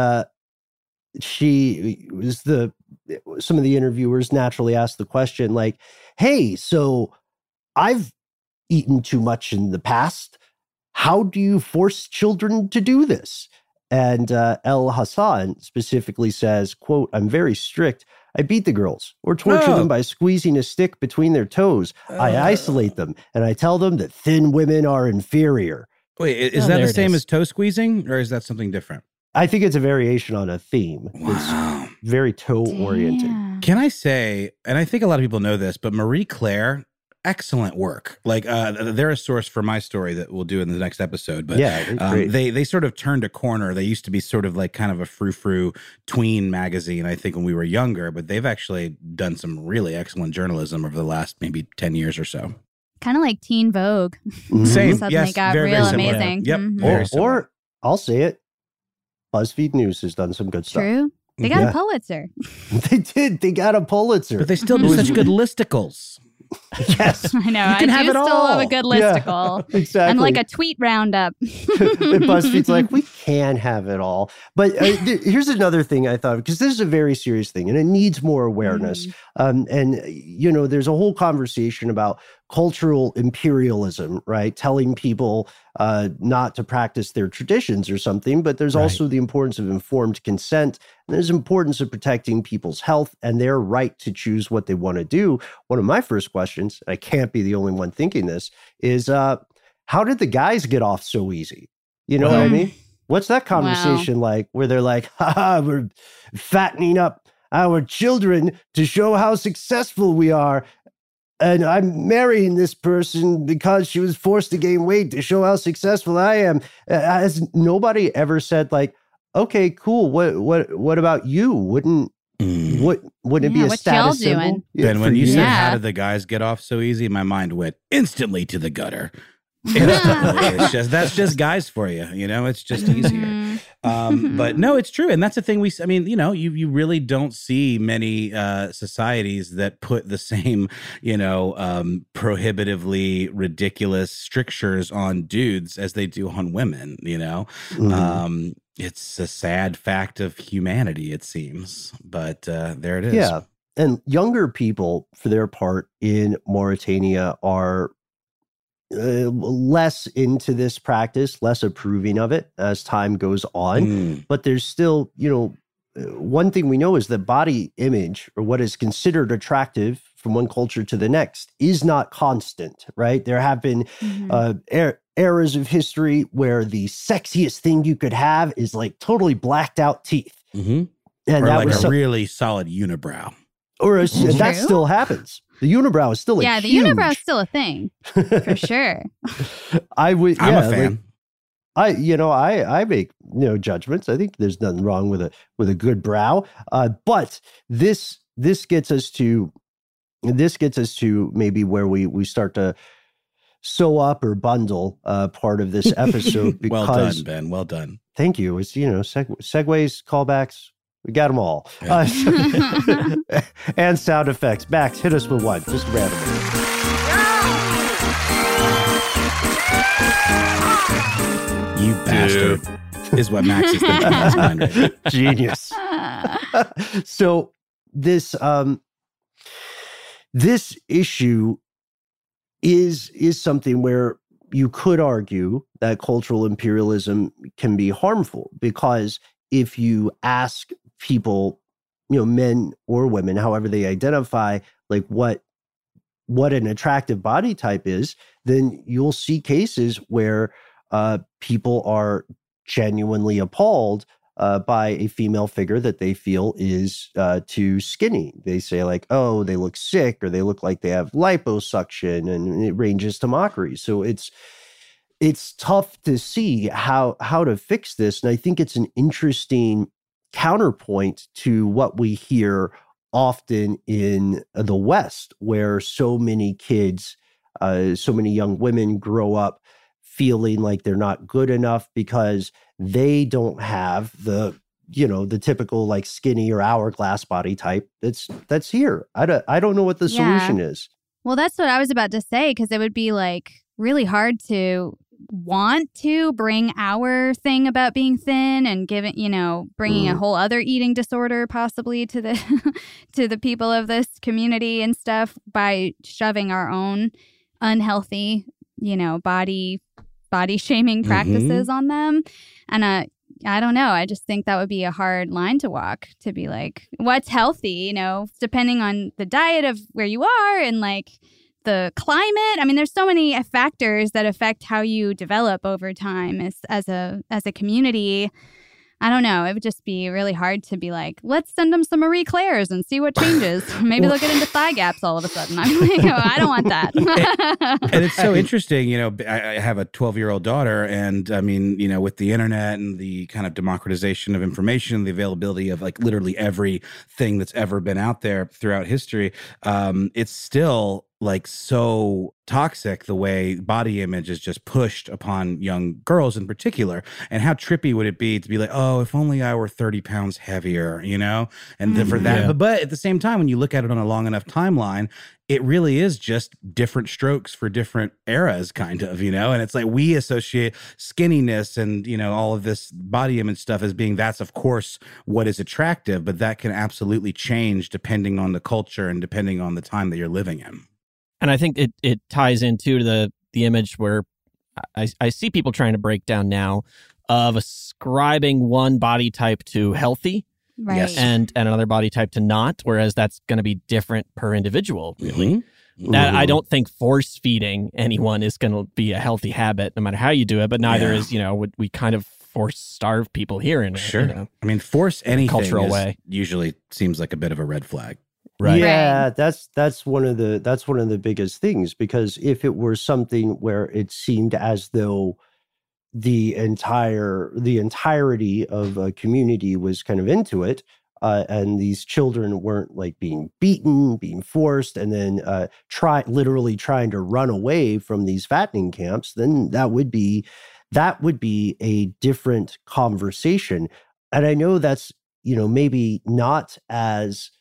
she was some of the interviewers naturally asked the question like, "Hey, so I've eaten too much in the past. How do you force children to do this?" And El Hassan specifically says, quote, "I'm very strict. I beat the girls or torture them by squeezing a stick between their toes. I isolate them and I tell them that thin women are inferior." Wait, is that the same as toe squeezing, or is that something different? I think it's a variation on a theme. Wow. It's very toe oriented. Can I say, and I think a lot of people know this, but Marie Claire excellent work. Like they're a source for my story that we'll do in the next episode. But they sort of turned a corner. They used to be sort of like kind of a frou-frou tween magazine, I think, when we were younger. But they've actually done some really excellent journalism over the last maybe 10 years or so. Kind of like Teen Vogue. Same. Suddenly Yes, got very, real very similar. amazing. Yep. Mhm. Very similar. Or I'll say it, BuzzFeed News has done some good stuff. True. They got a Pulitzer. They did. They got a Pulitzer. But they still do such good listicles. Yes. I know. You can I have do it still all. love a good Yeah, listicle. exactly. And like a tweet roundup. And BuzzFeed's like, we can have it all. But here's another thing I thought, because this is a very serious thing and it needs more awareness. And, you know, there's a whole conversation about cultural imperialism, right? Telling people not to practice their traditions or something. But there's also the importance of informed consent. And there's importance of protecting people's health and their right to choose what they want to do. One of my first questions, I can't be the only one thinking this, is how did the guys get off so easy? You know what I mean? What's that conversation like where they're like, we're fattening up our children to show how successful we are. And I'm marrying this person because she was forced to gain weight to show how successful I am. Has nobody ever said like, okay, cool. What about you? Wouldn't it be a status symbol? Doing? Ben, when you said, Yeah. how did the guys get off so easy? My mind went instantly to the gutter. Instantly. That's just guys for you. You know, it's just easier. But no, it's true. And that's the thing you really don't see many societies that put the same, prohibitively ridiculous strictures on dudes as they do on women, you know? It's a sad fact of humanity, it seems. But there it is. Yeah. And younger people, for their part in Mauritania, are less into this practice, less approving of it as time goes on. But there's still, one thing we know is that body image, or what is considered attractive from one culture to the next, is not constant, right? There have been eras of history where the sexiest thing you could have is like totally blacked out teeth. And or that like was a really solid unibrow. that still happens. The unibrow is still the unibrow is still a thing for sure. I'm a fan. I make judgments. I think there's nothing wrong with a good brow. But this gets us to maybe where we start to sew up or bundle part of this episode. Because, well done, Ben. Well done. Thank you. It's segues, callbacks. We got them all. And sound effects. Max, hit us with one, just randomly. You bastard, is what Max is thinking in his mind right now. Genius. So this issue is something where you could argue that cultural imperialism can be harmful, because if you ask people, men or women, however they identify, like what an attractive body type is, then you'll see cases where people are genuinely appalled by a female figure that they feel is too skinny. They say like, oh, they look sick, or they look like they have liposuction, and it ranges to mockery. So it's tough to see how to fix this. And I think it's an interesting counterpoint to what we hear often in the West, where so many kids, so many young women grow up feeling like they're not good enough because they don't have the typical like skinny or hourglass body type that's here. I don't know what the solution is. Well, that's what I was about to say, because it would be like really hard to want to bring our thing about being thin and bringing a whole other eating disorder possibly to the to the people of this community and stuff by shoving our own unhealthy, body shaming practices on them. And I don't know. I just think that would be a hard line to walk, to be like, what's healthy, depending on the diet of where you are and like the climate. I mean, there's so many factors that affect how you develop over time as a community. I don't know. It would just be really hard to be like, let's send them some Marie Claires and see what changes. Maybe they'll get into thigh gaps all of a sudden. I'm like, I don't want that. And it's so interesting, I have a 12-year-old daughter, and I mean, with the internet and the kind of democratization of information, the availability of like literally everything that's ever been out there throughout history, it's still like so toxic the way body image is just pushed upon young girls in particular. And how trippy would it be to be like, oh, if only I were 30 pounds heavier, and then for that. But at the same time, when you look at it on a long enough timeline, it really is just different strokes for different eras, kind of, and it's like we associate skinniness and, all of this body image stuff as being that's, of course, what is attractive, but that can absolutely change depending on the culture and depending on the time that you're living in. And I think it ties into the image where I see people trying to break down now of ascribing one body type to healthy, Right. Yes. and another body type to not, whereas that's going to be different per individual, really. That I don't think force feeding anyone is going to be a healthy habit, no matter how you do it. But neither is, we kind of force starve people here in Sure. I mean, force anything cultural way usually seems like a bit of a red flag. Right. Yeah, that's one of the biggest things, because if it were something where it seemed as though the entirety of a community was kind of into it, and these children weren't like being beaten, being forced, and then literally trying to run away from these fattening camps, then that would be a different conversation. And I know that's maybe not as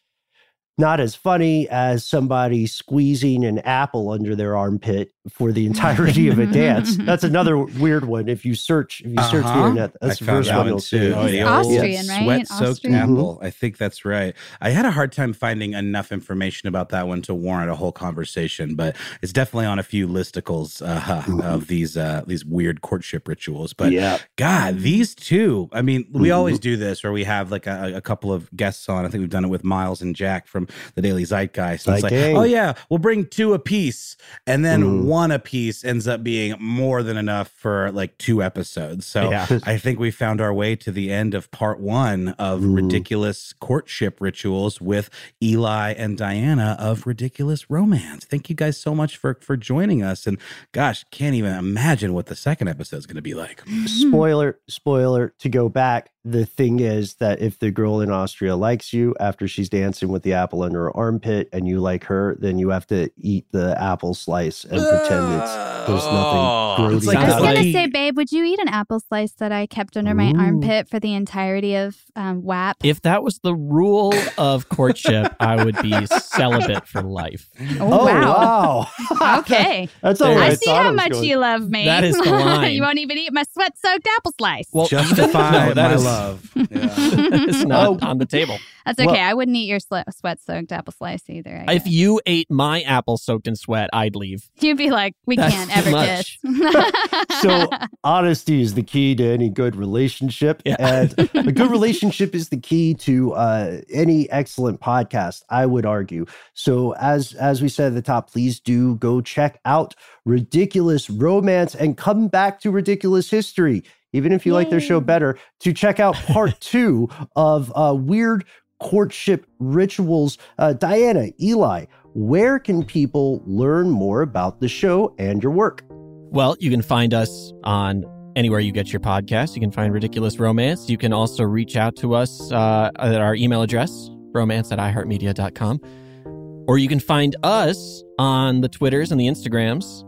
funny as somebody squeezing an apple under their armpit for the entirety of a dance. That's another weird one. If you search the internet, that's the first one you'll see. Oh, the Austrian, right? Sweat-soaked Austrian. apple. I think that's right. I had a hard time finding enough information about that one to warrant a whole conversation, but it's definitely on a few listicles of these weird courtship rituals. But God, these two, I mean, we always do this where we have like a couple of guests on. I think we've done it with Miles and Jack from the Daily Zeitgeist. And it's like, oh yeah, we'll bring two apiece, and then one apiece ends up being more than enough for like 2 episodes. So I think we found our way to the end of part 1 of Ridiculous Courtship Rituals with Eli and Diana of Ridiculous Romance. Thank you guys so much for joining us. And gosh, can't even imagine what the second episode is going to be like. Spoiler, to go back. The thing is that if the girl in Austria likes you after she's dancing with the apple under her armpit and you like her, then you have to eat the apple slice and pretend there's nothing grody like I was about going it. to say, babe, would you eat an apple slice that I kept under my armpit for the entirety of WAP? If that was the rule of courtship, I would be celibate for life. Oh, wow. Okay. That's all right. I see how much you love me. That is the line. You won't even eat my sweat-soaked apple slice. Well, Justify that my is- love. Yeah. It's not on the table. That's okay. I wouldn't eat your sweat-soaked apple slice either. I If guess. you ate my apple soaked in sweat, I'd leave. You'd be like, we That's can't too ever much. kiss. So honesty is the key to any good relationship. Yeah. And a good relationship is the key to any excellent podcast, I would argue. So as we said at the top, please do go check out Ridiculous Romance and come back to Ridiculous History, even if you like their show better, to check out part 2 of Weird Courtship Rituals. Diana, Eli, where can people learn more about the show and your work? Well, you can find us on anywhere you get your podcasts. You can find Ridiculous Romance. You can also reach out to us at our email address, romance@iheartmedia.com. Or you can find us on the Twitters and the Instagrams.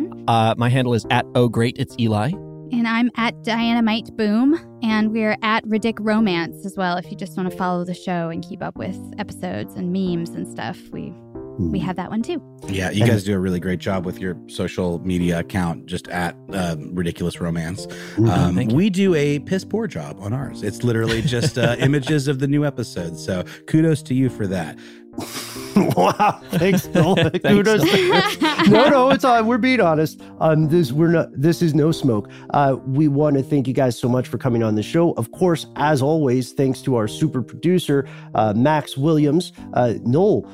My handle is @ohgreat. It's Eli. And I'm at Dynamite Boom, and we're at Ridic Romance as well. If you just want to follow the show and keep up with episodes and memes and stuff, we have that one too. Yeah, you guys do a really great job with your social media account, just at Ridiculous Romance. We do a piss poor job on ours. It's literally just images of the new episodes. So kudos to you for that. Wow, thanks, Bill. Kudos. No, it's on. We're being honest. This is no smoke. We want to thank you guys so much for coming on the show. Of course, as always, thanks to our super producer, Max Williams. Noel,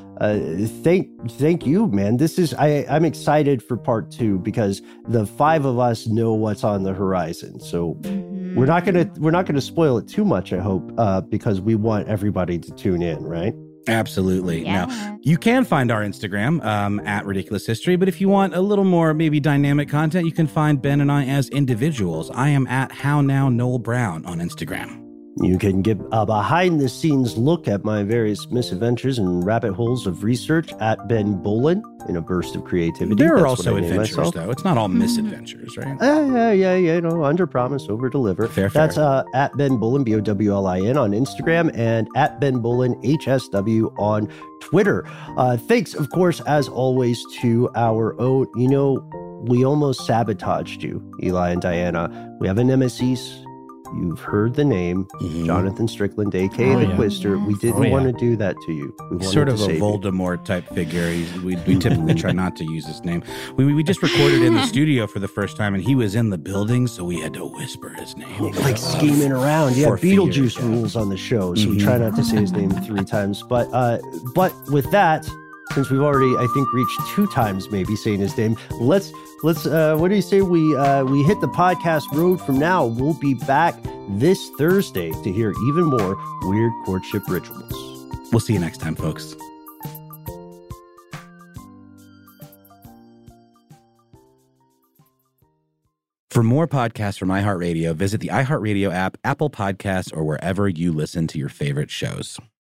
thank you, man. I'm excited for part 2 because the 5 of us know what's on the horizon. So We're not gonna spoil it too much, I hope, because we want everybody to tune in, right? Absolutely. Yeah. Now, you can find our Instagram at Ridiculous History, but if you want a little more maybe dynamic content, you can find Ben and I as individuals. I am at How Now Noel Brown on Instagram. You can get a behind-the-scenes look at my various misadventures and rabbit holes of research at Ben Bolin in a burst of creativity. There are That's also what I name adventures, myself. though. It's not all misadventures, right? Yeah, under promise, over deliver. Fair. That's at Ben Bolin, BOWLIN on Instagram, and at Ben Bolin, HSW on Twitter. Thanks, of course, as always, to our own, we almost sabotaged you, Eli and Diana. We have a nemesis. You've heard the name, Jonathan Strickland, a.k.a. the Quister. We didn't want to do that to you. We wanted Sort to of a save you. Voldemort type figure. We typically try not to use his name. We just recorded in the studio for the first time, and he was in the building, so we had to whisper his name. Like scheming around. Yeah, For Beetlejuice fear, yeah. rules on the show, so we try not to say his name 3 times. But with that, since we've already, I think, reached 2 times maybe saying his name, let's what do you say we hit the podcast road from now? We'll be back this Thursday to hear even more weird courtship rituals. We'll see you next time, folks. For more podcasts from iHeartRadio, visit the iHeartRadio app, Apple Podcasts, or wherever you listen to your favorite shows.